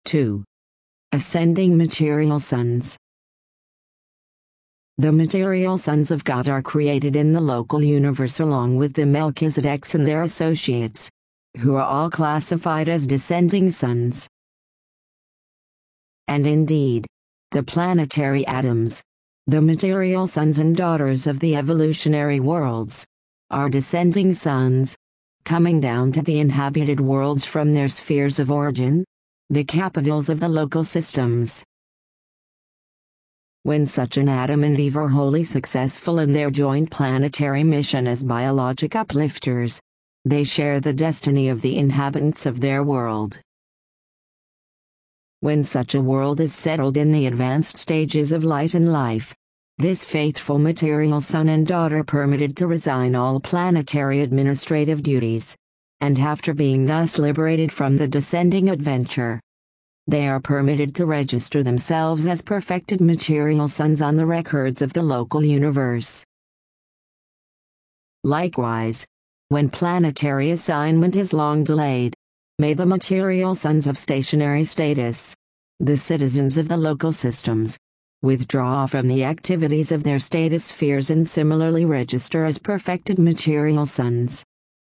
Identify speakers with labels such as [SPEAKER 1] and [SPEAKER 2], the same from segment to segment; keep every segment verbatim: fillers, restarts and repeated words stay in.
[SPEAKER 1] two. Ascending material sons. The material sons of God are created in the local universe along with the Melchizedeks and their associates, who are all classified as descending sons. And indeed, the planetary atoms, the material sons and daughters of the evolutionary worlds, are descending sons, coming down to the inhabited worlds from their spheres of origin, the capitals of the local systems. When such an Adam and Eve are wholly successful in their joint planetary mission as biologic uplifters, they share the destiny of the inhabitants of their world. When such a world is settled in the advanced stages of light and life, this faithful material son and daughter permitted to resign all planetary administrative duties, and after being thus liberated from the descending adventure, they are permitted to register themselves as perfected material sons on the records of the local universe. Likewise, when planetary assignment is long delayed, may the material sons of stationary status, the citizens of the local systems, withdraw from the activities of their status spheres and similarly register as perfected material sons.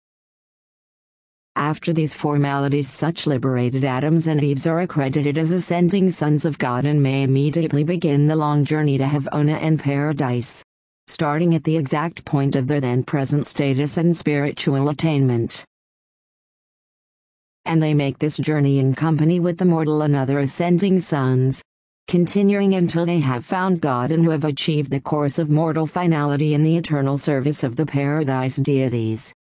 [SPEAKER 1] After these formalities, such liberated Adams and Eves are accredited as ascending sons of God and may immediately begin the long journey to Havona and Paradise, starting at the exact point of their then present status and spiritual attainment. And they make this journey in company with the mortal and other ascending sons, continuing until they have found God and who have achieved the course of mortal finality in the eternal service of the Paradise deities.